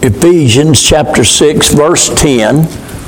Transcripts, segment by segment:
Ephesians chapter 6, verse 10.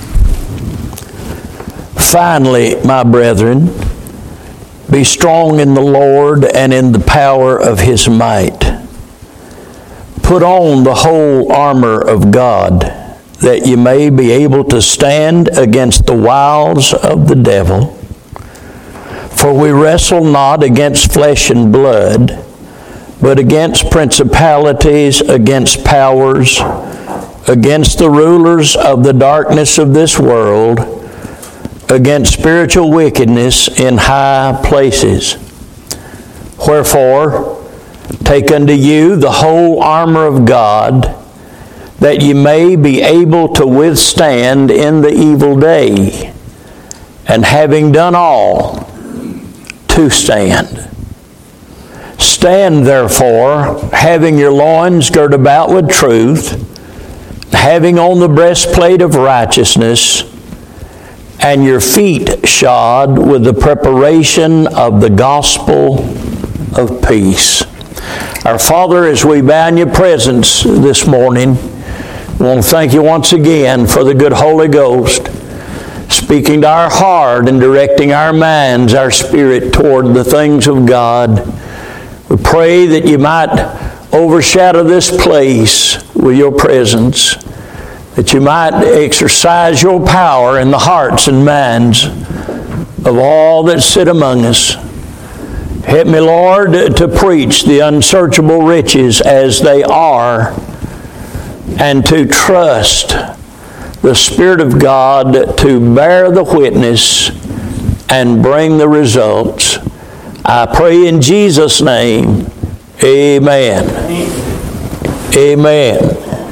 Finally, my brethren, be strong in the Lord and in the power of His might. Put on the whole armor of God, that ye may be able to stand against the wiles of the devil. For we wrestle not against flesh and blood, but against principalities, against powers, against the rulers of the darkness of this world, against spiritual wickedness in high places. Wherefore, take unto you the whole armor of God, that ye may be able to withstand in the evil day, and having done all, to stand. Stand therefore, having your loins girt about with truth, having on the breastplate of righteousness, and your feet shod with the preparation of the gospel of peace. Our Father, as we bow in your presence this morning, we want to thank you once again for the good Holy Ghost speaking to our heart and directing our minds, our spirit toward the things of God. We pray that you might overshadow this place with your presence, that you might exercise your power in the hearts and minds of all that sit among us. Help me, Lord, to preach the unsearchable riches as they are, and to trust the Spirit of God to bear the witness and bring the results. I pray in Jesus' name, amen. Amen.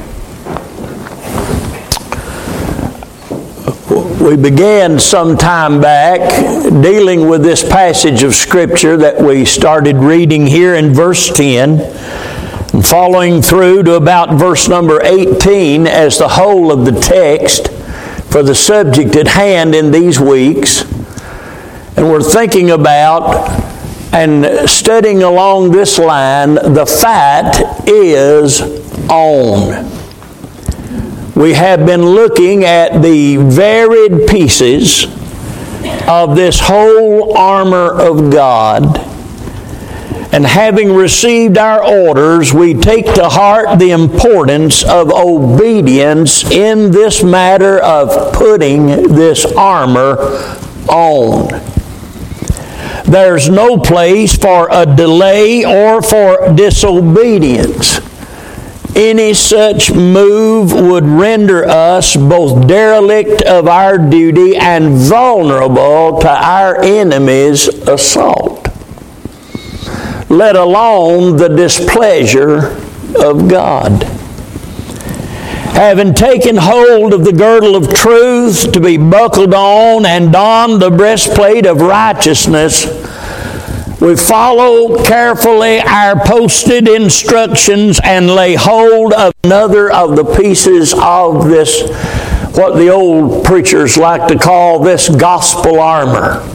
We began some time back dealing with this passage of Scripture that we started reading here in verse 10, and following through to about verse number 18 as the whole of the text for the subject at hand in these weeks. And we're thinking about and studying along this line, the fight is on. We have been looking at the varied pieces of this whole armor of God. And having received our orders, we take to heart the importance of obedience in this matter of putting this armor on. There's no place for a delay or for disobedience. Any such move would render us both derelict of our duty and vulnerable to our enemy's assault, let alone the displeasure of God. Having taken hold of the girdle of truth to be buckled on and donned the breastplate of righteousness, we follow carefully our posted instructions and lay hold of another of the pieces of this, what the old preachers like to call this gospel armor.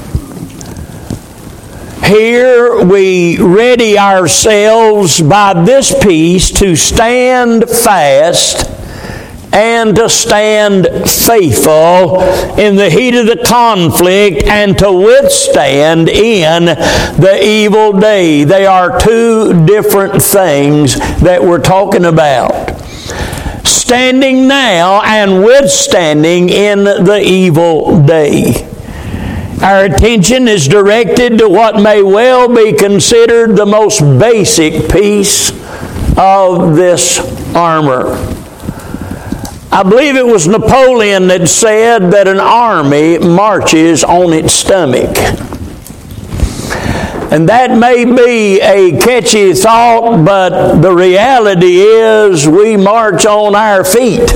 Here we ready ourselves by this piece to stand fast and to stand faithful in the heat of the conflict and to withstand in the evil day. They are two different things that we're talking about. Standing now and withstanding in the evil day. Our attention is directed to what may well be considered the most basic piece of this armor. I believe it was Napoleon that said that an army marches on its stomach. And that may be a catchy thought, but the reality is we march on our feet.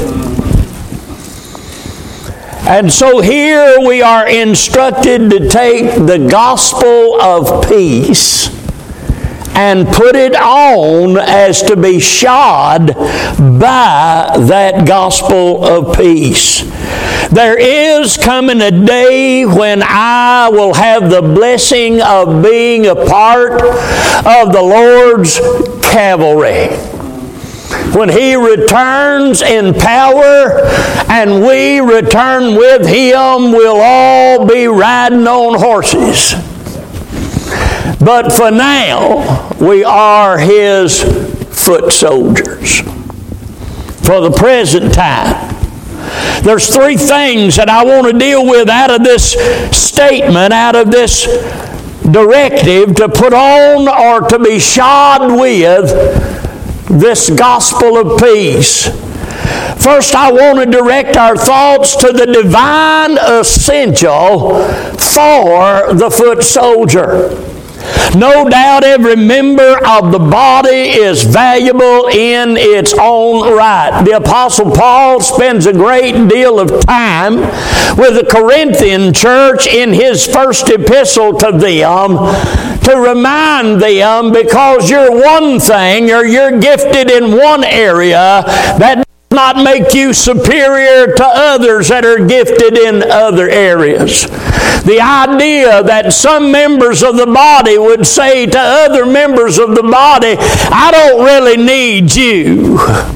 And so here we are instructed to take the gospel of peace and put it on as to be shod by that gospel of peace. There is coming a day when I will have the blessing of being a part of the Lord's cavalry. when He returns in power and we return with Him, we'll all be riding on horses. But for now, we are His foot soldiers. For the present time. There's three things that I want to deal with out of this statement, out of this directive to put on or to be shod with this gospel of peace. First, I want to direct our thoughts to the divine essential for the foot soldier. No doubt every member of the body is valuable in its own right. The Apostle Paul spends a great deal of time with the Corinthian church in his first epistle to them to remind them, because you're one thing or you're gifted in one area, that does not make you superior to others that are gifted in other areas. The idea that some members of the body would say to other members of the body, I don't really need you.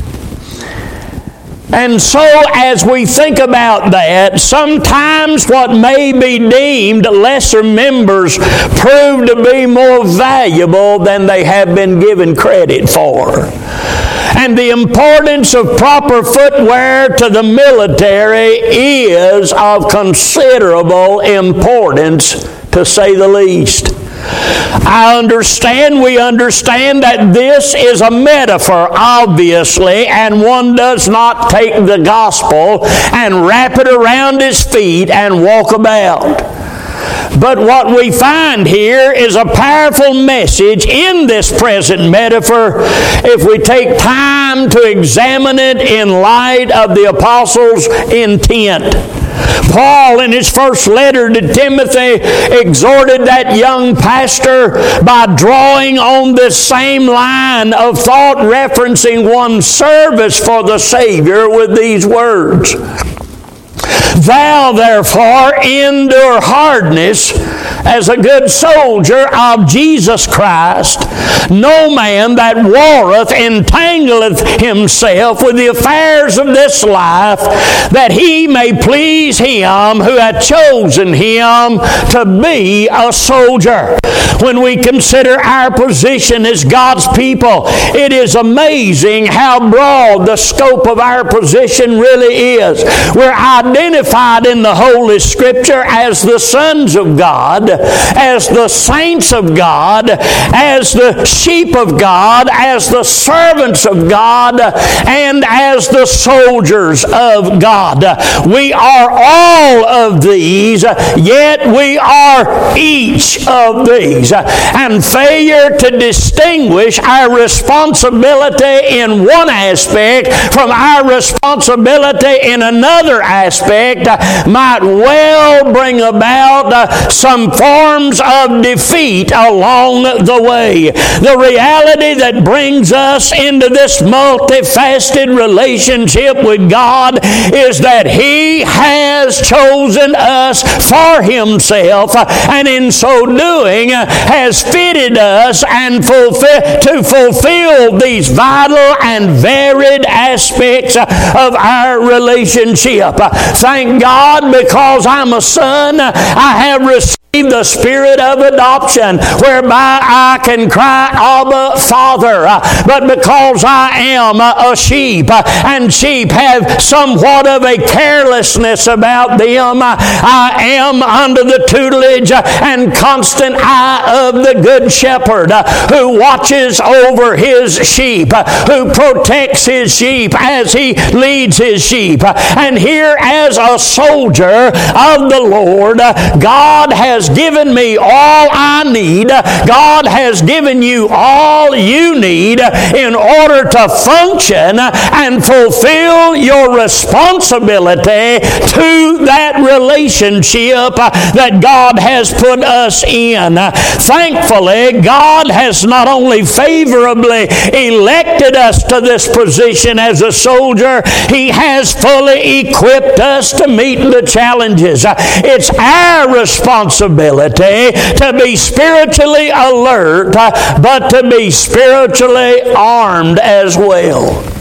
And so as we think about that, sometimes what may be deemed lesser members prove to be more valuable than they have been given credit for. And the importance of proper footwear to the military is of considerable importance, to say the least. We understand that this is a metaphor, obviously, and one does not take the gospel and wrap it around his feet and walk about. But what we find here is a powerful message in this present metaphor if we take time to examine it in light of the apostles' intent. Paul, in his first letter to Timothy, exhorted that young pastor by drawing on this same line of thought, referencing one's service for the Savior with these words. Thou therefore endure hardness as a good soldier of Jesus Christ. No man that warreth entangleth himself with the affairs of this life, that he may please him who hath chosen him to be a soldier. When we consider our position as God's people, it is amazing how broad the scope of our position really is. We're identified in the Holy Scripture as the sons of God, as the saints of God, as the sheep of God, as the servants of God, and as the soldiers of God. We are all of these, yet we are each of these. And failure to distinguish our responsibility in one aspect from our responsibility in another aspect might well bring about some forms of defeat along the way. The reality that brings us into this multifaceted relationship with God is that He has chosen us for Himself, and in so doing has fitted us and to fulfill these vital and varied aspects of our relationship. Thank God, because I'm a son, I have received the spirit of adoption, whereby I can cry, Abba, Father. But because I am a sheep, and sheep have somewhat of a carelessness about them, I am under the tutelage and constant eye of the Good Shepherd, who watches over His sheep, who protects His sheep as He leads His sheep. And here, as a soldier of the Lord, God has given me all I need. God has given you all you need in order to function and fulfill your responsibility to that relationship that God has put us in. Thankfully, God has not only favorably elected us to this position as a soldier, He has fully equipped us to meet the challenges. It's our responsibility to be spiritually alert, but to be spiritually armed as well.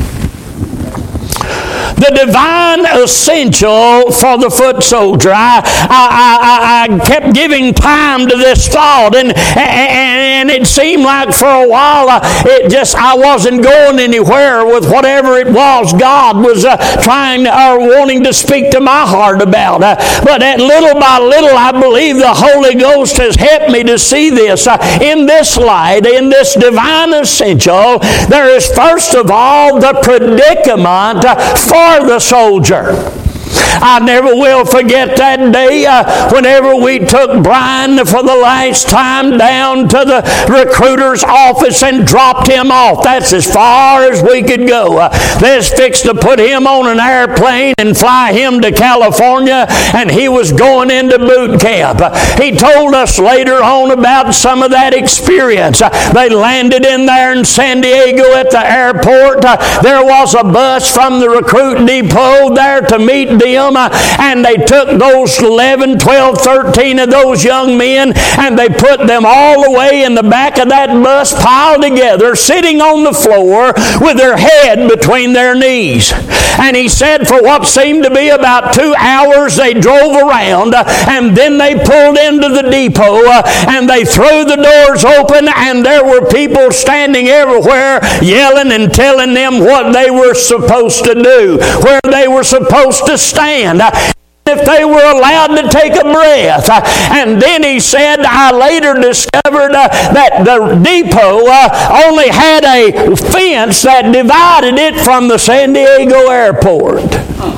The divine essential for the foot soldier. I kept giving time to this thought, and it seemed like for a while I wasn't going anywhere with whatever it was God was trying or wanting to speak to my heart about. But little by little, I believe the Holy Ghost has helped me to see this. In this light, in this divine essential, there is first of all the predicament for the soldier. I never will forget that day whenever we took Brian for the last time down to the recruiter's office and dropped him off. That's as far as we could go. They was fixed to put him on an airplane and fly him to California, and he was going into boot camp. He told us later on about some of that experience. They landed in there in San Diego at the airport. There was a bus from the recruit depot there to meet them, and they took those 11, 12, 13 of those young men, and they put them all the way in the back of that bus, piled together, sitting on the floor with their head between their knees. And he said for what seemed to be about 2 hours, they drove around, and then they pulled into the depot, and they threw the doors open, and there were people standing everywhere yelling and telling them what they were supposed to do, where they were supposed to stand, if they were allowed to take a breath. And then he said, I later discovered that the depot only had a fence that divided it from the San Diego airport.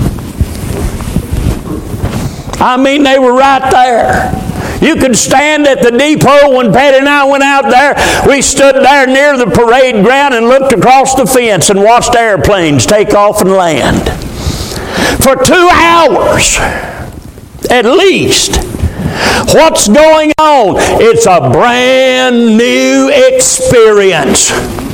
I mean, they were right there. You could stand at the depot. When Patty and I went out there, we stood there near the parade ground and looked across the fence and watched airplanes take off and land. For 2 hours, at least. What's going on? It's a brand new experience.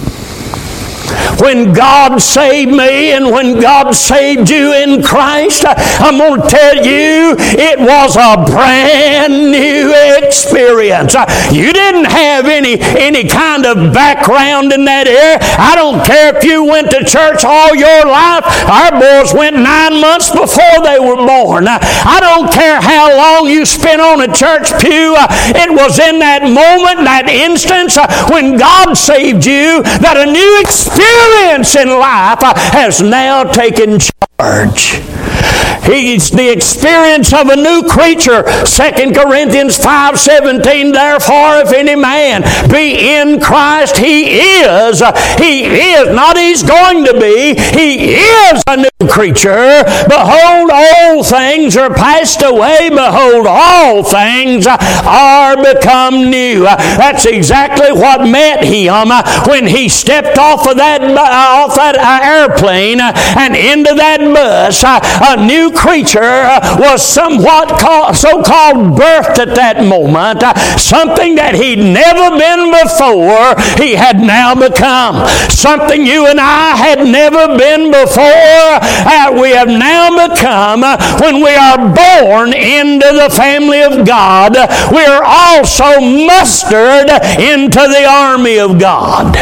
When God saved me and when God saved you in Christ, I'm going to tell you, it was a brand new experience. You didn't have any kind of background in that area. I don't care if you went to church all your life. Our boys went 9 months before they were born. I don't care how long you spent on a church pew. It was in that moment, that instance, when God saved you, that a new experience in life has now taken charge. He's the experience of a new creature. 2 Corinthians 5:17, therefore, if any man be in Christ, he is, not he's going to be, he is a new creature. Behold, old things are passed away. Behold, all things are become new. That's exactly what met him when he stepped off that airplane and into that bus. A new creature was somewhat so-called birthed at that moment. Something that he'd never been before, he had now become. Something you and I had never been before, we have now become. When we are born into the family of God, we are also mustered into the army of God.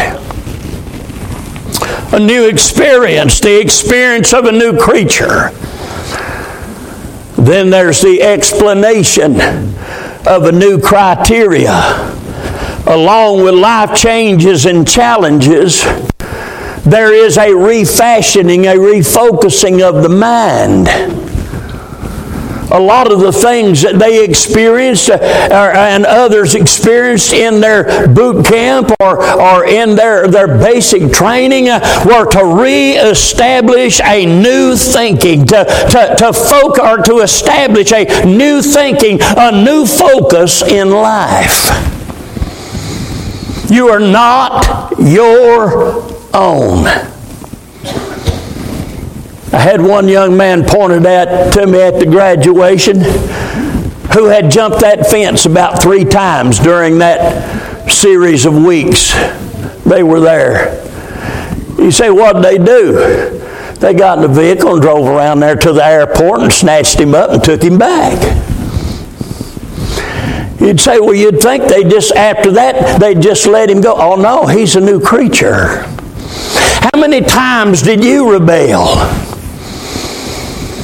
A new experience, the experience of a new creature. Then there's the explanation of a new criteria. Along with life changes and challenges, there is a refashioning, a refocusing of the mind. A lot of the things that they experienced and others experienced in their boot camp or in their basic training were to reestablish a new thinking, to establish a new thinking, a new focus in life. You are not your own. I had one young man pointed out to me at the graduation who had jumped that fence about 3 times during that series of weeks they were there. You say, what did they do? They got in the vehicle and drove around there to the airport and snatched him up and took him back. You'd say, well, you'd think after that, they'd just let him go. Oh, no, he's a new creature. How many times did you rebel?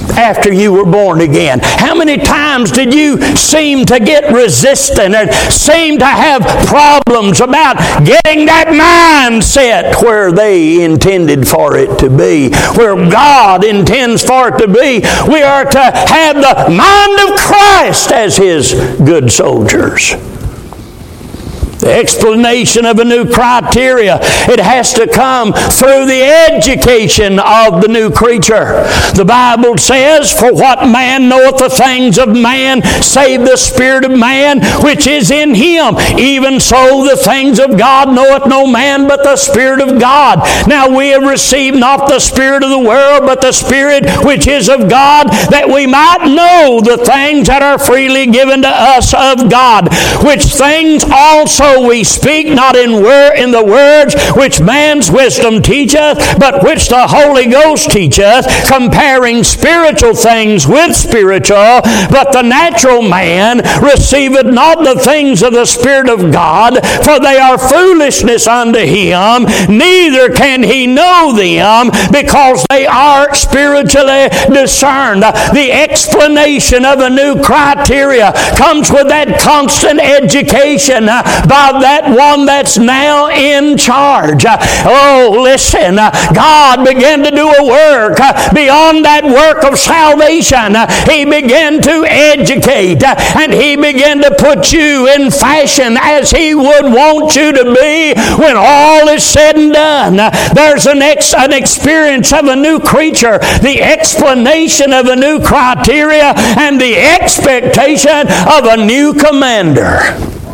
after you were born again? How many times did you seem to get resistant and seem to have problems about getting that mindset where they intended for it to be, where God intends for it to be? We are to have the mind of Christ as His good soldiers. The explanation of a new criteria, it has to come through the education of the new creature. The Bible says, "For what man knoweth the things of man, save the spirit of man which is in him? Even so the things of God knoweth no man but the Spirit of God. Now we have received not the spirit of the world, but the Spirit which is of God, that we might know the things that are freely given to us of God, which things also we speak, not in the words which man's wisdom teacheth, but which the Holy Ghost teacheth, comparing spiritual things with spiritual. But the natural man receiveth not the things of the Spirit of God, for they are foolishness unto him, neither can he know them, because they are spiritually discerned." The explanation of a new criteria comes with that constant education by that one that's now in charge. Oh, listen, God began to do a work beyond that work of salvation. He began to educate, and He began to put you in fashion as He would want you to be when all is said and done. There's an experience of a new creature, the explanation of a new criteria, and the expectation of a new commander.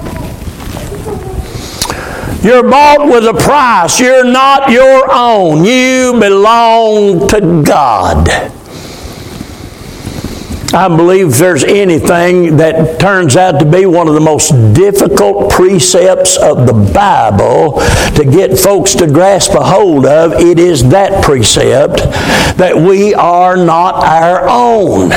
You're bought with a price. You're not your own. You belong to God. I believe if there's anything that turns out to be one of the most difficult precepts of the Bible to get folks to grasp a hold of, it is that precept that we are not our own.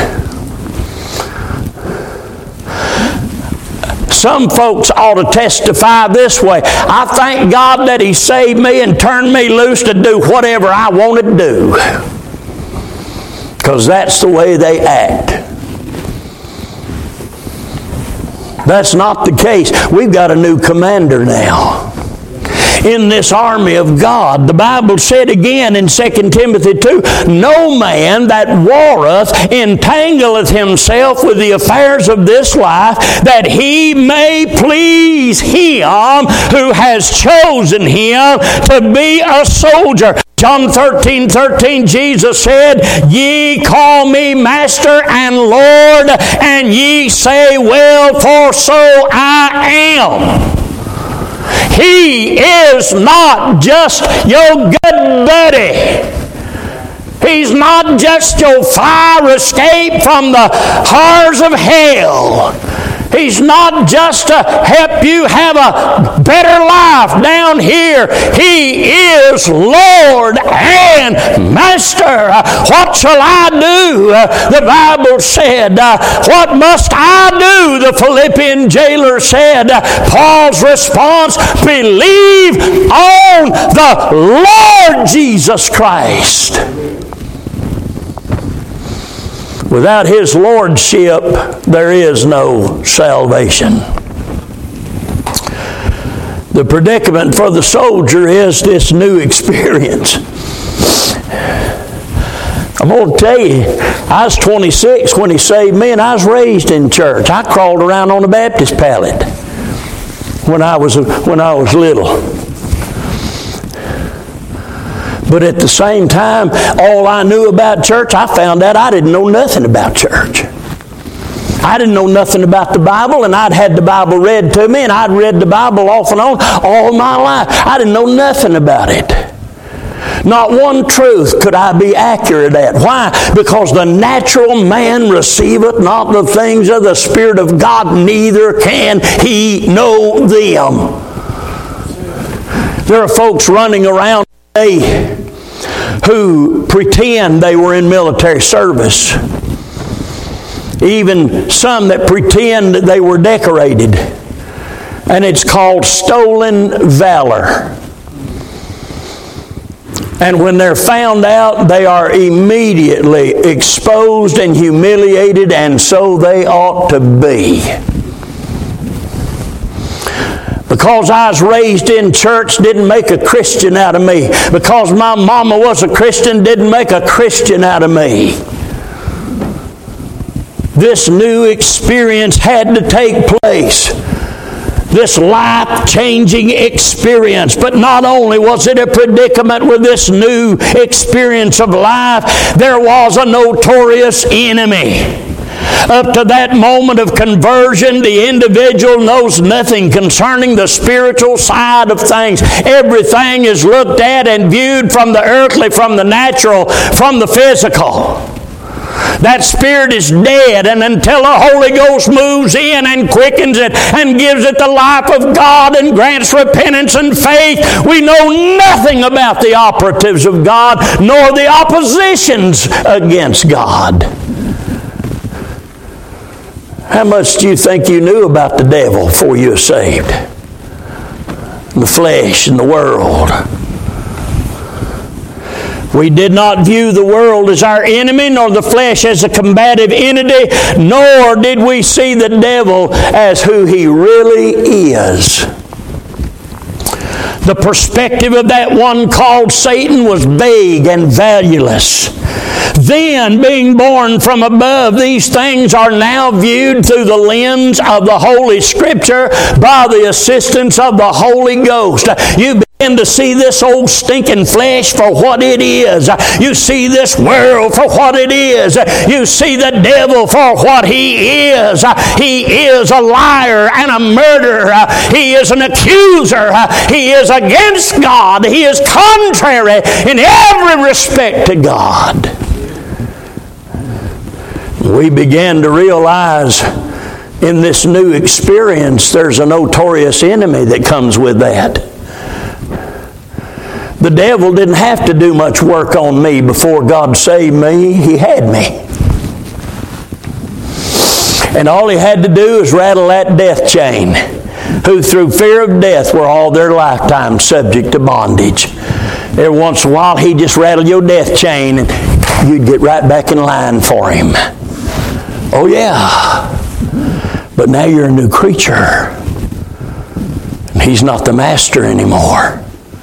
Some folks ought to testify this way: I thank God that He saved me and turned me loose to do whatever I want to do. Because that's the way they act. That's not the case. We've got a new commander now in this army of God. The Bible said again in 2 Timothy 2, "No man that warreth entangleth himself with the affairs of this life, that he may please Him who has chosen him to be a soldier." John 13:13, Jesus said, "Ye call me Master and Lord, and ye say, Well, for so I am." He is not just your good buddy. He's not just your fire escape from the horrors of hell. He's not just to help you have a better life down here. He is Lord and Master. What shall I do? The Bible said, what must I do? The Philippian jailer said. Paul's response, believe on the Lord Jesus Christ. Without His lordship, there is no salvation. The predicament for the soldier is this new experience. I'm going to tell you, I was 26 when He saved me, and I was raised in church. I crawled around on the Baptist pallet when I was little. But at the same time, all I knew about church, I found out I didn't know nothing about church. I didn't know nothing about the Bible, and I'd had the Bible read to me, and I'd read the Bible off and on all my life. I didn't know nothing about it. Not one truth could I be accurate at. Why? Because the natural man receiveth not the things of the Spirit of God, neither can he know them. There are folks running around who pretend they were in military service. Even some that pretend that they were decorated. And it's called stolen valor. And when they're found out, they are immediately exposed and humiliated, and so they ought to be. Because I was raised in church didn't make a Christian out of me. Because my mama was a Christian didn't make a Christian out of me. This new experience had to take place. This life-changing experience. But not only was it a predicament with this new experience of life, there was a notorious enemy. Up to that moment of conversion, the individual knows nothing concerning the spiritual side of things. Everything is looked at and viewed from the earthly, from the natural, from the physical. That spirit is dead, and until the Holy Ghost moves in and quickens it and gives it the life of God and grants repentance and faith, we know nothing about the operatives of God nor the oppositions against God. How much do you think you knew about the devil before you were saved? The flesh and the world. We did not view the world as our enemy, nor the flesh as a combative entity, nor did we see the devil as who he really is. The perspective of that one called Satan was vague and valueless. Then, being born from above, these things are now viewed through the lens of the Holy Scripture by the assistance of the Holy Ghost. You begin to see this old stinking flesh for what it is. You see this world for what it is. You see the devil for what he is. He is a liar and a murderer. He is an accuser. He is against God. He is contrary in every respect to God. We began to realize in this new experience there's a notorious enemy that comes with that. The devil didn't have to do much work on me before God saved me. He had me. And all he had to do is rattle that death chain, who through fear of death were all their lifetime subject to bondage. Every once in a while he'd just rattle your death chain and you'd get right back in line for him. Oh yeah. But now you're a new creature. And he's not the master anymore.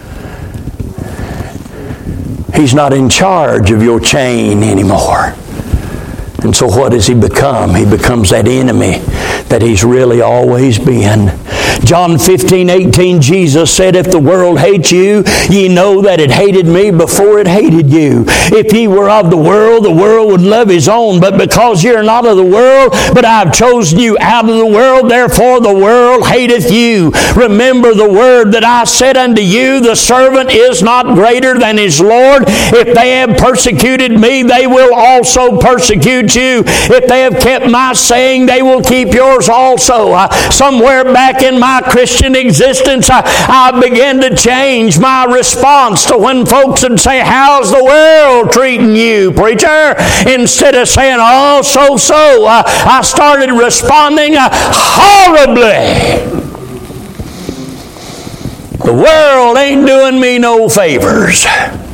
He's not in charge of your chain anymore. And so what does he become? He becomes that enemy that he's really always been. John 15:18, Jesus said, "If the world hates you, ye know that it hated me before it hated you. If ye were of the world would love his own. But because ye are not of the world, but I have chosen you out of the world, therefore the world hateth you. Remember the word that I said unto you, the servant is not greater than his Lord. If they have persecuted me, they will also persecute you. If they have kept my saying, they will keep yours also." Somewhere back in my Christian existence, I began to change my response to when folks would say, "How's the world treating you, preacher?" Instead of saying, "Oh, so-so," I started responding horribly. The world ain't doing me no favors.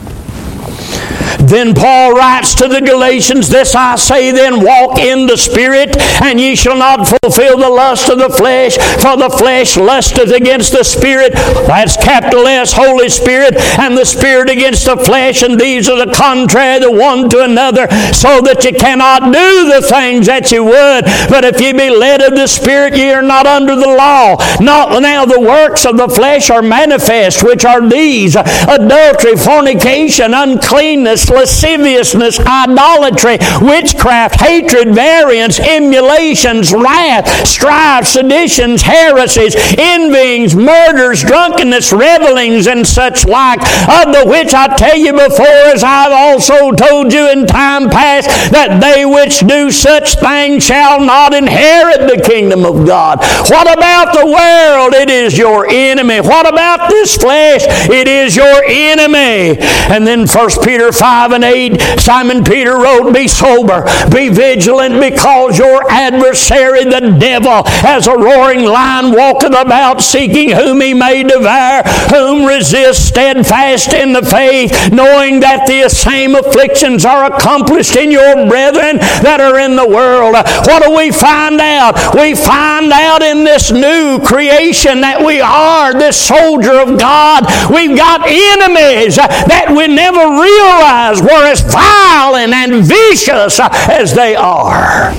Then Paul writes to the Galatians, "This I say then, walk in the Spirit, and ye shall not fulfill the lust of the flesh, for the flesh lusteth against the Spirit," that's capital S, Holy Spirit, "and the Spirit against the flesh, and these are the contrary the one to another, so that ye cannot do the things that ye would. But if ye be led of the Spirit, ye are not under the law. Not now the works of the flesh are manifest, which are these: adultery, fornication, uncleanness, lasciviousness, idolatry, witchcraft, hatred, variance, emulations, wrath, strife, seditions, heresies, envyings, murders, drunkenness, revelings, and such like, of the which I tell you before, as I have also told you in time past, that they which do such things shall not inherit the kingdom of God." What about the world? It is your enemy. What about this flesh? It is your enemy. And then 1 Peter 5 5 and 8, Simon Peter wrote, "Be sober, be vigilant, because your adversary, the devil, as a roaring lion, walketh about, seeking whom he may devour, whom resist steadfast in the faith, knowing that the same afflictions are accomplished in your brethren that are in the world." What do we find out? We find out in this new creation that we are this soldier of God. We've got enemies that we never realized were as violent and vicious as they are.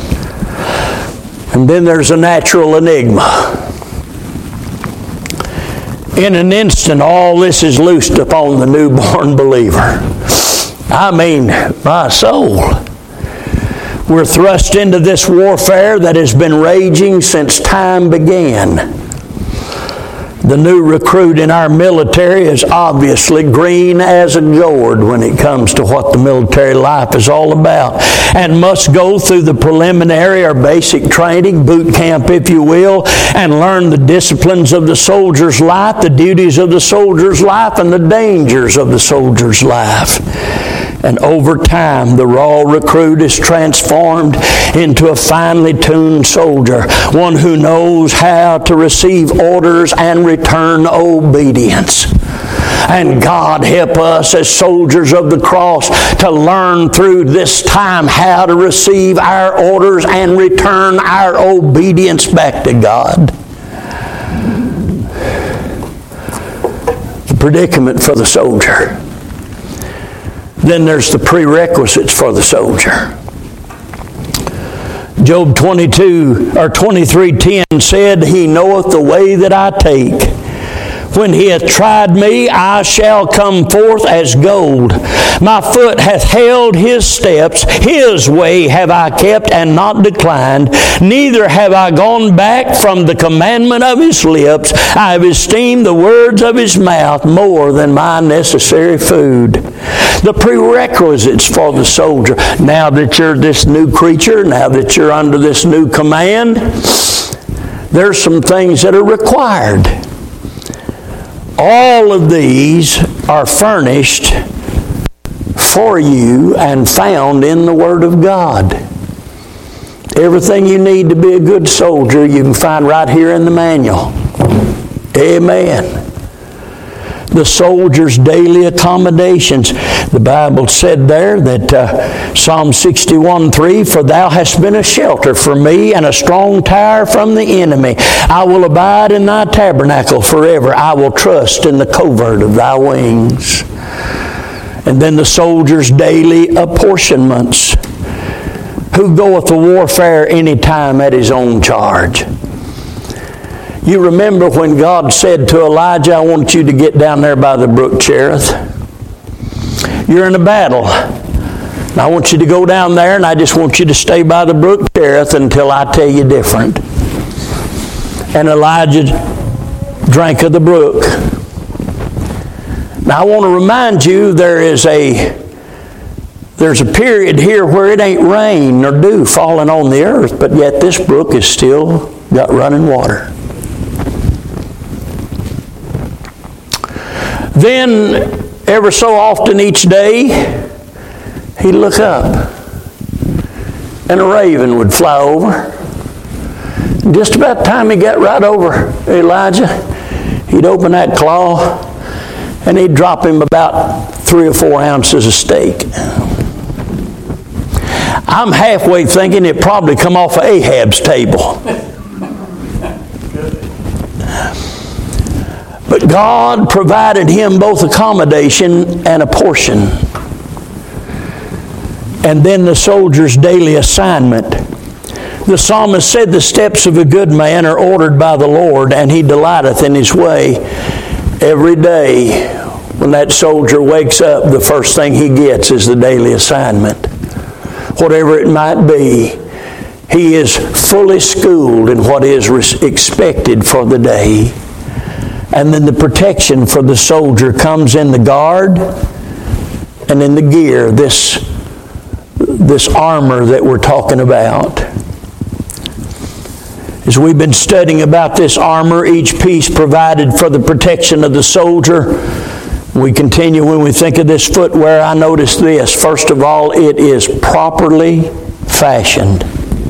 And then there's a natural enigma. In an instant, all this is loosed upon the newborn believer. I mean, my soul. We're thrust into this warfare that has been raging since time began. The new recruit in our military is obviously green as a gourd when it comes to what the military life is all about, and must go through the preliminary or basic training, boot camp if you will, and learn the disciplines of the soldier's life, the duties of the soldier's life, and the dangers of the soldier's life. And over time, the raw recruit is transformed into a finely tuned soldier, one who knows how to receive orders and return obedience. And God help us as soldiers of the cross to learn through this time how to receive our orders and return our obedience back to God. The predicament for the soldier. Then there's the prerequisites for the soldier. Job 23:10 said, "He knoweth the way that I take. When he hath tried me, I shall come forth as gold. My foot hath held his steps. His way have I kept and not declined. Neither have I gone back from the commandment of his lips. I have esteemed the words of his mouth more than my necessary food." The prerequisites for the soldier. Now that you're this new creature, now that you're under this new command, there's some things that are required. All of these are furnished for you and found in the Word of God. Everything you need to be a good soldier you can find right here in the manual. Amen. The soldier's daily accommodations. The Bible said there that Psalm 61:3, "For thou hast been a shelter for me and a strong tower from the enemy. I will abide in thy tabernacle forever. I will trust in the covert of thy wings." And then the soldier's daily apportionments. Who goeth to warfare any time at his own charge? You remember when God said to Elijah, "I want you to get down there by the brook Cherith. You're in a battle. And I want you to go down there, and I just want you to stay by the brook Cherith until I tell you different." And Elijah drank of the brook. Now I want to remind you there's a period here where it ain't rain nor dew falling on the earth, but yet this brook is still got running water. Then, ever so often each day, he'd look up, and a raven would fly over. And just about the time he got right over Elijah, he'd open that claw, and he'd drop him about 3 or 4 ounces of steak. I'm halfway thinking it probably come off of Ahab's table. But God provided him both accommodation and a portion. And then the soldier's daily assignment. The psalmist said, "The steps of a good man are ordered by the Lord, and he delighteth in his way." Every day when that soldier wakes up, the first thing he gets is the daily assignment. Whatever it might be, he is fully schooled in what is expected for the day. And then the protection for the soldier comes in the guard and in the gear, this armor that we're talking about. As we've been studying about this armor, each piece provided for the protection of the soldier, We continue when we think of this footwear. I notice this. First of all, it is properly fashioned.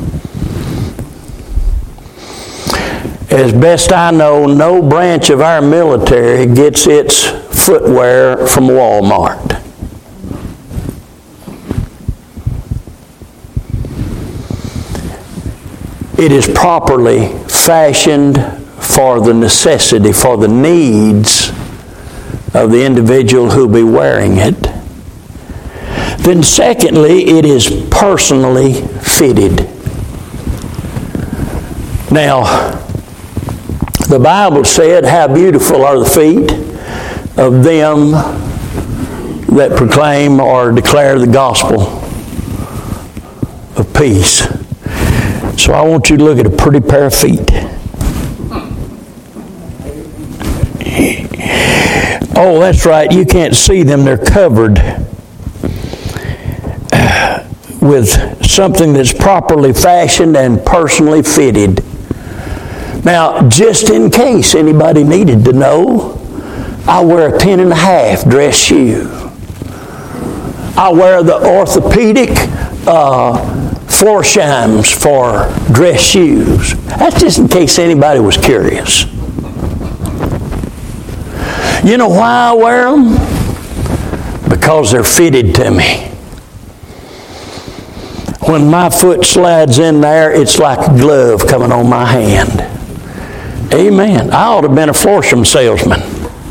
As best I know, no branch of our military gets its footwear from Walmart. It is properly fashioned for the necessity, for the needs of the individual who be wearing it. Then secondly, it is personally fitted. Now, the Bible said, how beautiful are the feet of them that proclaim or declare the gospel of peace. So I want you to look at a pretty pair of feet. Oh, that's right. You can't see them. They're covered with something that's properly fashioned and personally fitted. Now, just in case anybody needed to know, I wear a 10.5 dress shoe. I wear the orthopedic Florsheim for dress shoes. That's just in case anybody was curious. You know why I wear them? Because they're fitted to me. When my foot slides in there, it's like a glove coming on my hand. Amen. I ought to have been a Florsheim salesman.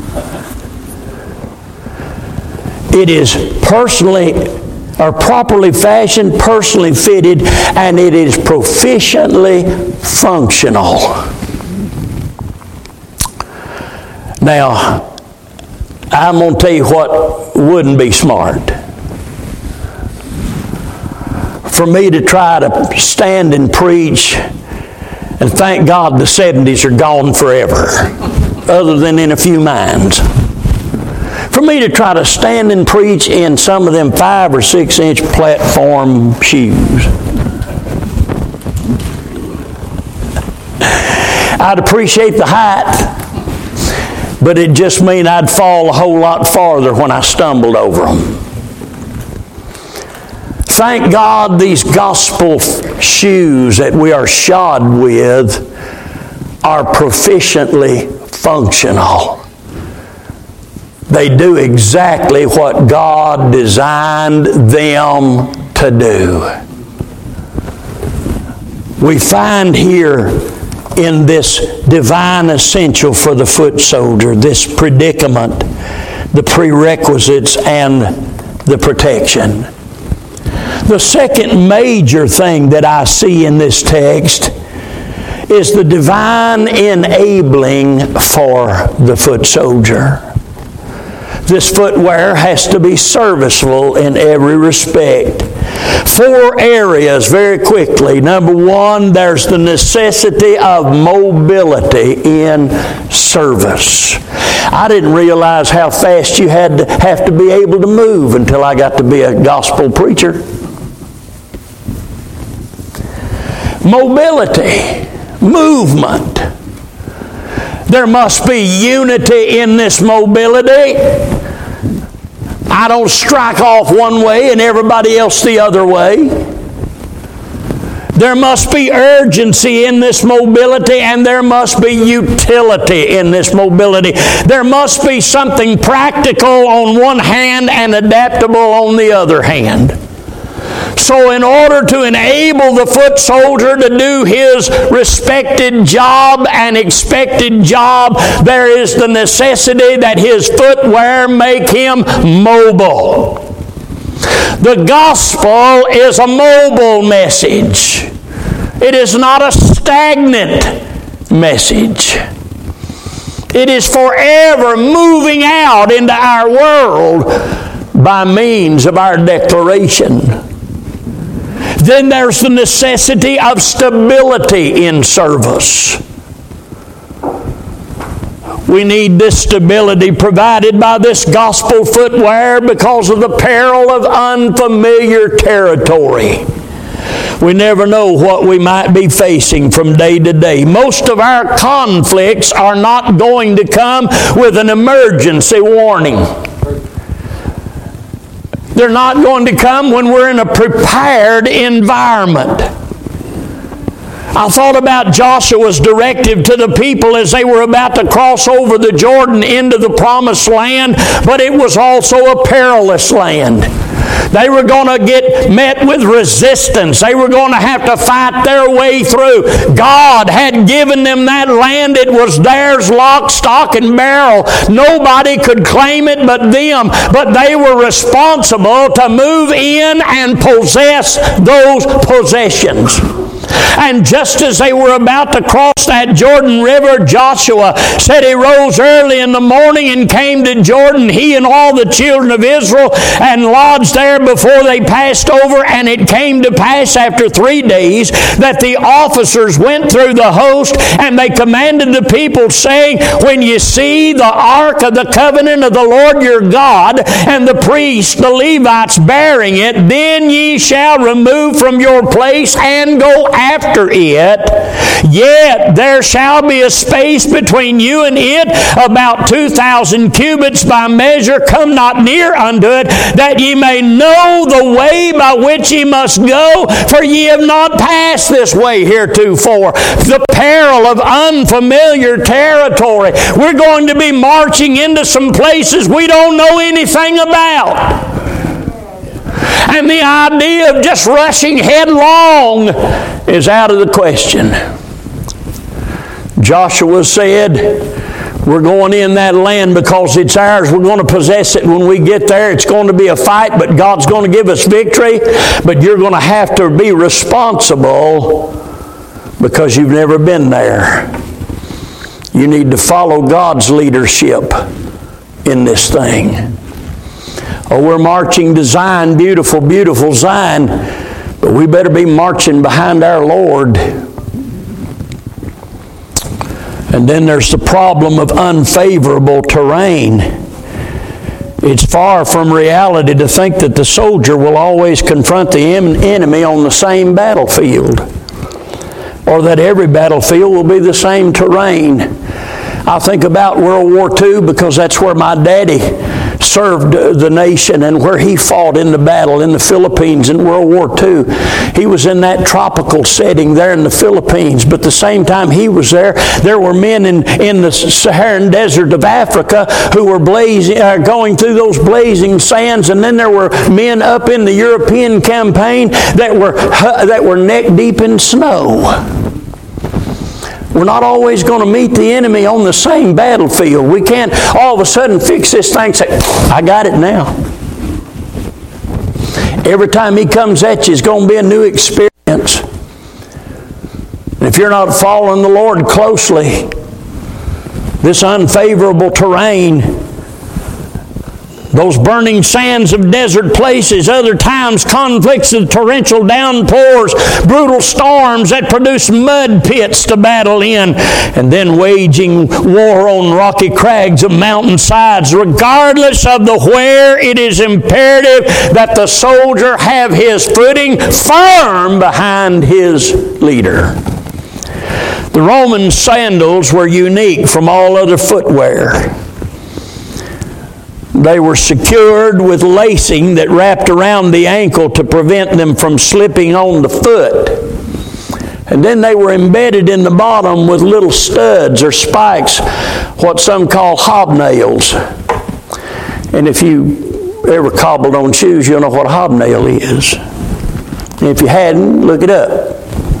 It is properly fashioned, personally fitted, and it is proficiently functional. Now, I'm going to tell you what wouldn't be smart. For me to try to stand and preach, and thank God the 70s are gone forever, other than in a few minds. For me to try to stand and preach in some of them 5 or 6 inch platform shoes. I'd appreciate the height, but it just mean I'd fall a whole lot farther when I stumbled over them. Thank God these gospel shoes that we are shod with are proficiently functional. They do exactly what God designed them to do. We find here in this divine essential for the foot soldier, this predicament, the prerequisites, and the protection. The second major thing that I see in this text is the divine enabling for the foot soldier. This footwear has to be serviceable in every respect. 4 areas very quickly. Number 1, there's the necessity of mobility in service. I didn't realize how fast you have to be able to move until I got to be a gospel preacher. Mobility, movement. There must be unity in this mobility. I don't strike off one way and everybody else the other way. There must be urgency in this mobility, and there must be utility in this mobility. There must be something practical on one hand and adaptable on the other hand. So in order to enable the foot soldier to do his respected job and expected job, there is the necessity that his footwear make him mobile. The gospel is a mobile message. It is not a stagnant message. It is forever moving out into our world by means of our declaration. Then there's the necessity of stability in service. We need this stability provided by this gospel footwear because of the peril of unfamiliar territory. We never know what we might be facing from day to day. Most of our conflicts are not going to come with an emergency warning. They're not going to come when we're in a prepared environment. I thought about Joshua's directive to the people as they were about to cross over the Jordan into the promised land, but it was also a perilous land. They were going to get met with resistance. They were going to have to fight their way through. God had given them that land. It was theirs, lock, stock, and barrel. Nobody could claim it but them. But they were responsible to move in and possess those possessions. And just as they were about to cross that Jordan River, Joshua said he rose early in the morning and came to Jordan, he and all the children of Israel, and lodged there before they passed over. And it came to pass after 3 days that the officers went through the host, and they commanded the people, saying, when you see the ark of the covenant of the Lord your God, and the priests, the Levites, bearing it, then ye shall remove from your place and go after it. Yet there shall be a space between you and it, about 2,000 cubits by measure. Come not near unto it, that ye may know the way by which ye must go, for ye have not passed this way heretofore. The peril of unfamiliar territory. We're going to be marching into some places we don't know anything about. And the idea of just rushing headlong is out of the question. Joshua said, we're going in that land because it's ours. We're going to possess it when we get there. It's going to be a fight, but God's going to give us victory. But you're going to have to be responsible because you've never been there. You need to follow God's leadership in this thing. Oh, we're marching to Zion, beautiful, beautiful Zion, but we better be marching behind our Lord. And then there's the problem of unfavorable terrain. It's far from reality to think that the soldier will always confront the enemy on the same battlefield, or that every battlefield will be the same terrain. I think about World War II because that's where my daddy served the nation and where he fought in the battle in the Philippines in World War II. He was in that tropical setting there in the Philippines, but at the same time he was there, there were men in the Saharan desert of Africa who were going through those blazing sands, and then there were men up in the European campaign that were neck deep in snow. We're not always going to meet the enemy on the same battlefield. We can't all of a sudden fix this thing and say, I got it now. Every time he comes at you, it's going to be a new experience. And if you're not following the Lord closely, this unfavorable terrain, those burning sands of desert places, other times conflicts of torrential downpours, brutal storms that produce mud pits to battle in, and then waging war on rocky crags of mountain sides. Regardless of the where, it is imperative that the soldier have his footing firm behind his leader. The Roman sandals were unique from all other footwear. They were secured with lacing that wrapped around the ankle to prevent them from slipping on the foot. And then they were embedded in the bottom with little studs or spikes, what some call hobnails. And if you ever cobbled on shoes, you'll know what a hobnail is. And if you hadn't, look it up.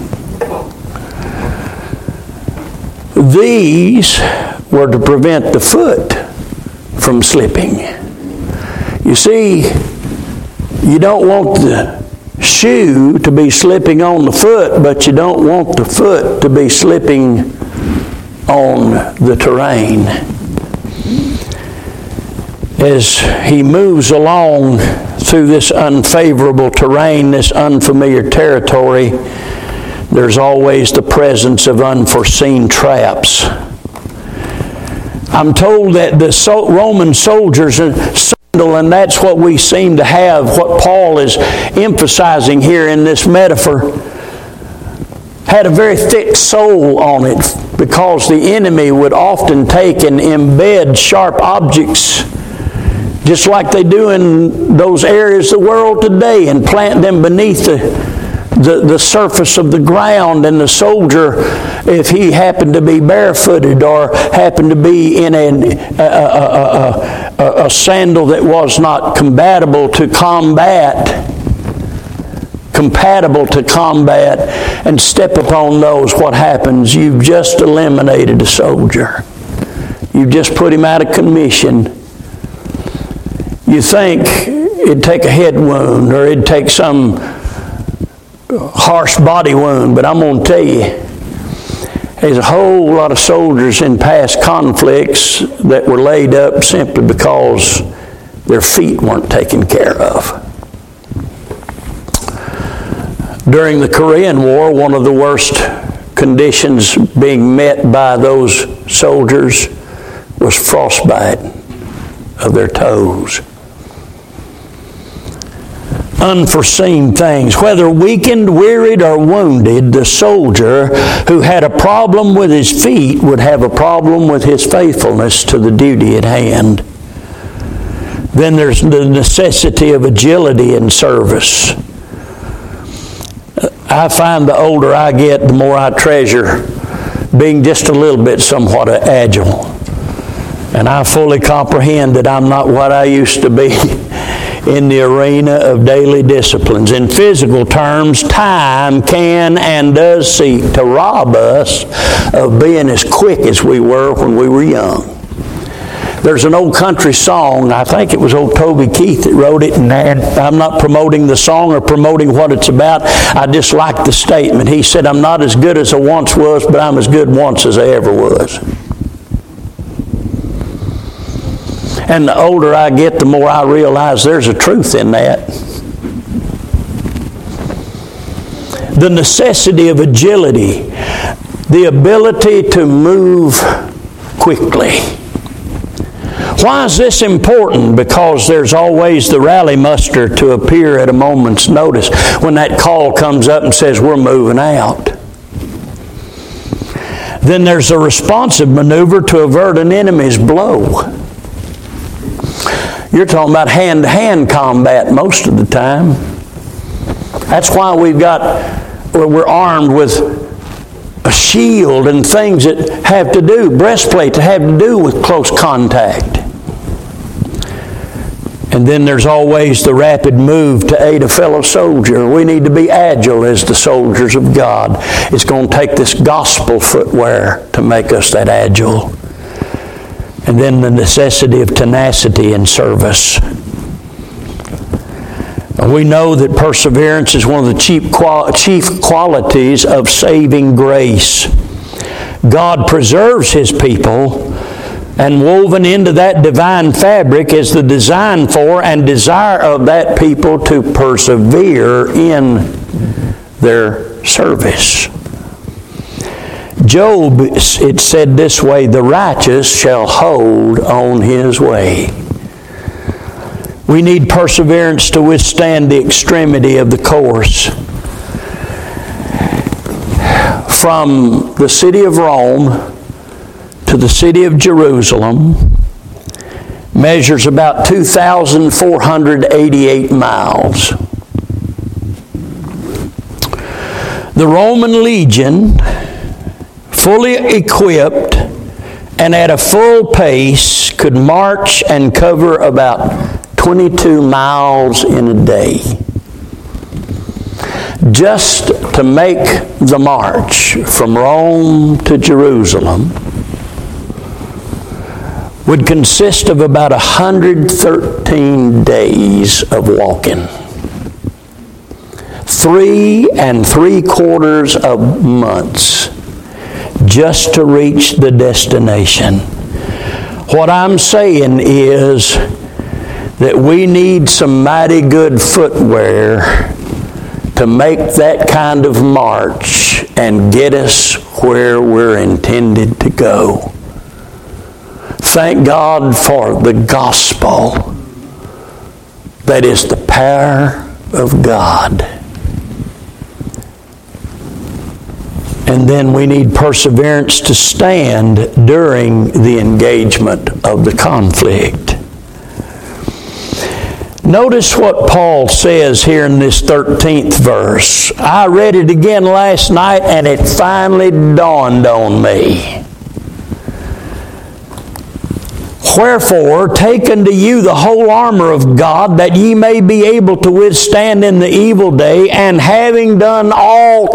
These were to prevent the foot from slipping. You see, you don't want the shoe to be slipping on the foot, but you don't want the foot to be slipping on the terrain. As he moves along through this unfavorable terrain, this unfamiliar territory, there's always the presence of unforeseen traps. I'm told that the Roman soldiers And that's what we seem to have, what Paul is emphasizing here in this metaphor. Had a very thick sole on it, because the enemy would often take and embed sharp objects, just like they do in those areas of the world today, and plant them beneath the surface of the ground. And the soldier, if he happened to be barefooted or happened to be in a sandal that was not compatible to combat, and step upon those, what happens? You've just eliminated a soldier. You've just put him out of commission. You think it'd take a head wound, or it'd take some harsh body wound, but I'm going to tell you, there's a whole lot of soldiers in past conflicts that were laid up simply because their feet weren't taken care of. During the Korean War, one of the worst conditions being met by those soldiers was frostbite of their toes. Unforeseen things. Whether weakened, wearied, or wounded, the soldier who had a problem with his feet would have a problem with his faithfulness to the duty at hand. Then there's the necessity of agility in service. I find the older I get, the more I treasure being just a little bit somewhat agile. And I fully comprehend that I'm not what I used to be in the arena of daily disciplines. In physical terms, time can and does seek to rob us of being as quick as we were when we were young. There's an old country song, I think it was old Toby Keith that wrote it, and I'm not promoting the song or promoting what it's about. I just like the statement. He said, "I'm not as good as I once was, but I'm as good once as I ever was." And the older I get, the more I realize there's a truth in that. The necessity of agility, the ability to move quickly. Why is this important? Because there's always the rally muster to appear at a moment's notice when that call comes up and says, "We're moving out." Then there's a responsive maneuver to avert an enemy's blow. You're talking about hand-to-hand combat most of the time. That's why we're armed with a shield and things that have to do, breastplate to have to do with close contact. And then there's always the rapid move to aid a fellow soldier. We need to be agile as the soldiers of God. It's going to take this gospel footwear to make us that agile. And then the necessity of tenacity in service. We know that perseverance is one of the chief qualities of saving grace. God preserves His people, and woven into that divine fabric is the design for and desire of that people to persevere in their service. Job, it said this way, "The righteous shall hold on his way." We need perseverance to withstand the extremity of the course. From the city of Rome to the city of Jerusalem measures about 2,488 miles. The Roman legion, fully equipped and at a full pace, could march and cover about 22 miles in a day. Just to make the march from Rome to Jerusalem would consist of about 113 days of walking. 3 3/4 months just to reach the destination. What I'm saying is that we need some mighty good footwear to make that kind of march and get us where we're intended to go. Thank God for the gospel that is the power of God. And then we need perseverance to stand during the engagement of the conflict. Notice what Paul says here in this 13th verse. I read it again last night and it finally dawned on me. Wherefore, take unto you the whole armor of God, that ye may be able to withstand in the evil day, and having done all,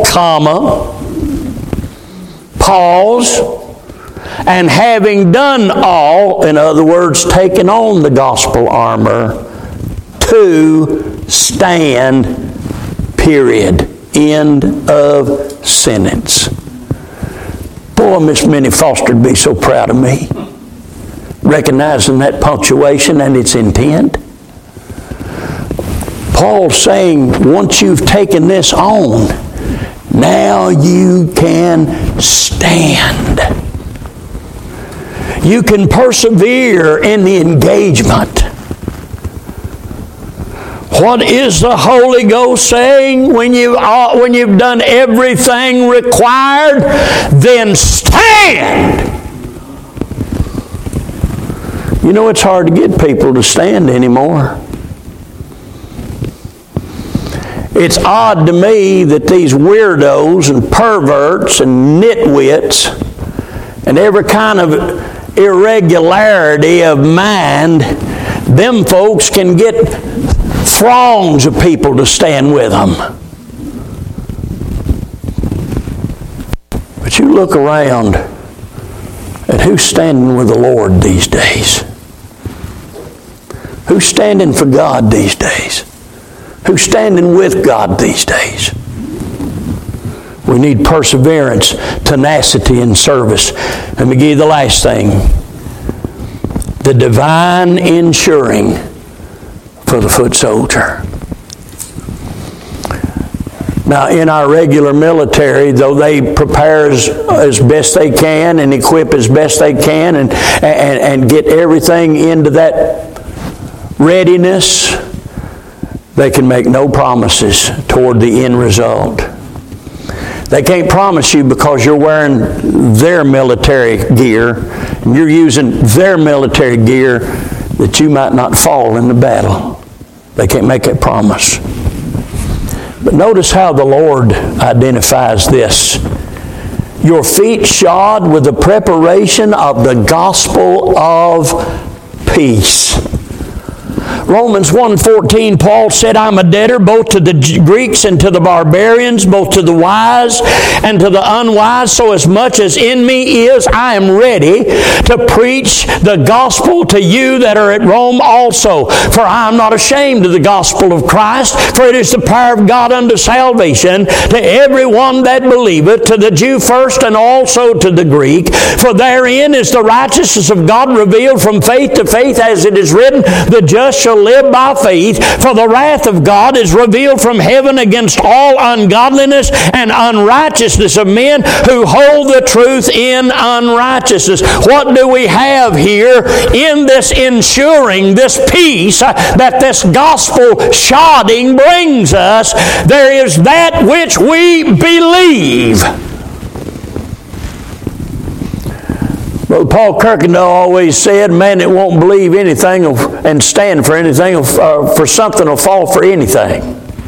pause, and having done all, in other words, taken on the gospel armor, to stand, period. End of sentence. Boy, Miss Minnie Foster would be so proud of me, recognizing that punctuation and its intent. Paul's saying, once you've taken this on, now you can stand. You can persevere in the engagement. What is the Holy Ghost saying? When you've done everything required, then stand. You know, it's hard to get people to stand anymore. It's odd to me that these weirdos and perverts and nitwits and every kind of irregularity of mind, them folks can get throngs of people to stand with them. But you look around at who's standing with the Lord these days. Who's standing for God these days? Who's standing with God these days? We need perseverance, tenacity, and service. Let me give you the last thing. The divine insuring for the foot soldier. Now, in our regular military, though they prepare as best they can and equip as best they can and get everything into that readiness, they can make no promises toward the end result. They can't promise you because you're wearing their military gear and you're using their military gear that you might not fall in the battle. They can't make that promise. But notice how the Lord identifies this. Your feet shod with the preparation of the gospel of peace. Romans 1:14, Paul said, I'm a debtor both to the Greeks and to the barbarians, both to the wise and to the unwise. So as much as in me is, I am ready to preach the gospel to you that are at Rome also. For I am not ashamed of the gospel of Christ, for it is the power of God unto salvation to everyone that believeth, to the Jew first and also to the Greek. For therein is the righteousness of God revealed from faith to faith, as it is written, the just shall live by faith. For the wrath of God is revealed from heaven against all ungodliness and unrighteousness of men who hold the truth in unrighteousness. What do we have here in this ensuring, this peace that this gospel shodding brings us? There is that which we believe. Brother Paul Kirkendall always said, man that won't believe anything and stand for anything, for something will fall for anything.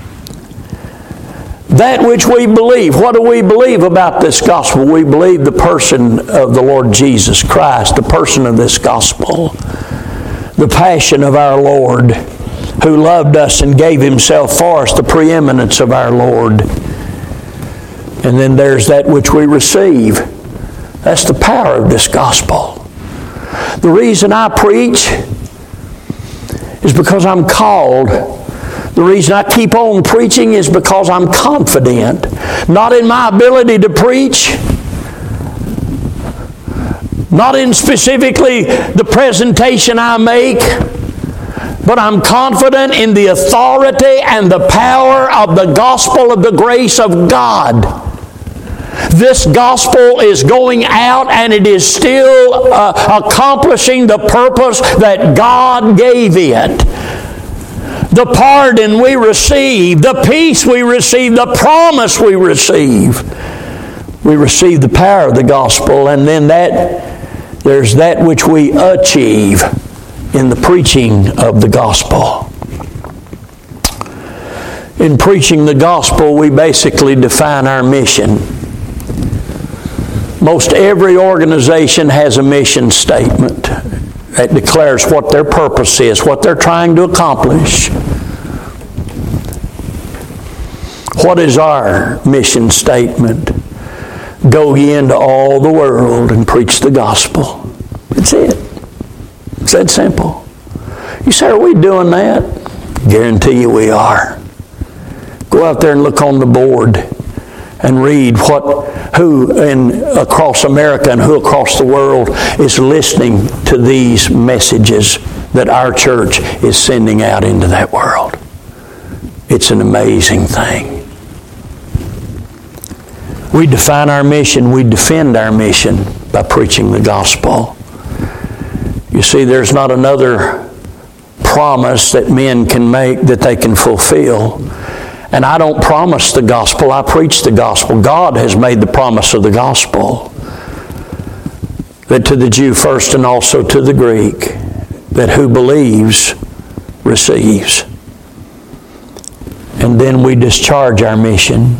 That which we believe. What do we believe about this gospel? We believe the person of the Lord Jesus Christ, the person of this gospel, the passion of our Lord, who loved us and gave Himself for us, the preeminence of our Lord. And then there's that which we receive. That's the power of this gospel. The reason I preach is because I'm called. The reason I keep on preaching is because I'm confident. Not in my ability to preach, not in specifically the presentation I make, but I'm confident in the authority and the power of the gospel of the grace of God. This gospel is going out and it is still accomplishing the purpose that God gave it. the pardon we receive, the peace we receive, the promise we receive. We receive the power of the gospel, and then there's that which we achieve in the preaching of the gospel. In preaching the gospel, we basically define our mission. Most every organization has a mission statement that declares what their purpose is, what they're trying to accomplish. What is our mission statement? Go ye into all the world and preach the gospel. That's it. It's that simple. You say, are we doing that? Guarantee you we are. Go out there and look on the board and read who across America and who across the world is listening to these messages that our church is sending out into that world. It's an amazing thing. We define our mission, we defend our mission by preaching the gospel. You see, there's not another promise that men can make that they can fulfill. And I don't promise the gospel, I preach the gospel. God has made the promise of the gospel, that to the Jew first and also to the Greek, that who believes receives. And then we discharge our mission.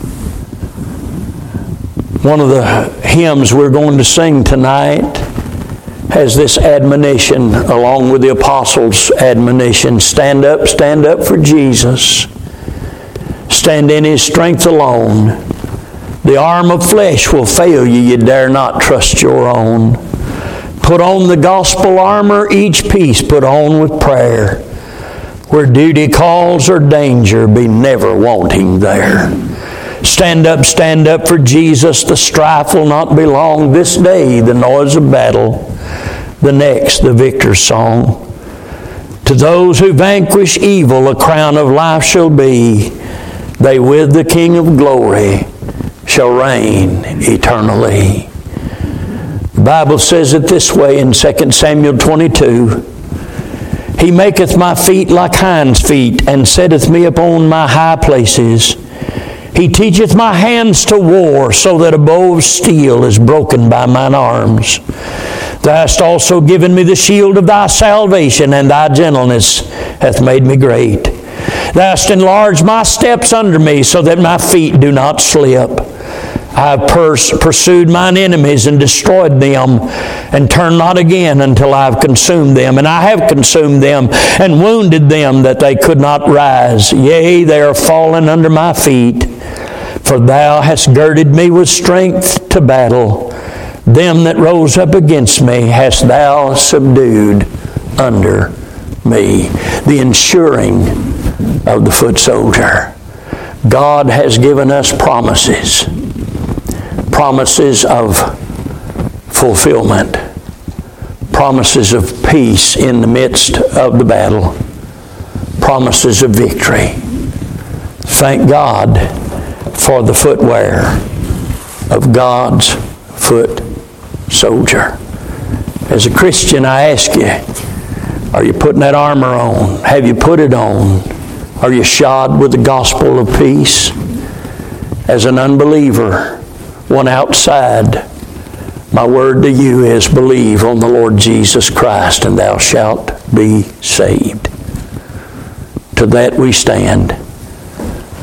One of the hymns we're going to sing tonight has this admonition along with the apostles' admonition. Stand up for Jesus. Stand in His strength alone. The arm of flesh will fail you. You dare not trust your own. Put on the gospel armor, each piece put on with prayer. Where duty calls or danger, be never wanting there. Stand up for Jesus. The strife will not be long. This day the noise of battle, the next the victor's song. To those who vanquish evil a crown of life shall be. They with the King of glory shall reign eternally. The Bible says it this way in 2 Samuel 22. He maketh my feet like hinds' feet, and setteth me upon my high places. He teacheth my hands to war, so that a bow of steel is broken by mine arms. Thou hast also given me the shield of thy salvation, and thy gentleness hath made me great. Thou hast enlarged my steps under me, so that my feet do not slip. I have pursued mine enemies and destroyed them, and turn not again until I have consumed them. And I have consumed them, and wounded them that they could not rise. Yea, they are fallen under my feet. For thou hast girded me with strength to battle. Them that rose up against me hast thou subdued under me. The ensuring of the foot soldier. God has given us promises. Promises of fulfillment. Promises of peace in the midst of the battle. Promises of victory. Thank God for the footwear of God's foot soldier. As a Christian, I ask you, are you putting that armor on? Have you put it on? Are you shod with the gospel of peace? As an unbeliever, one outside, my word to you is believe on the Lord Jesus Christ and thou shalt be saved. To that we stand.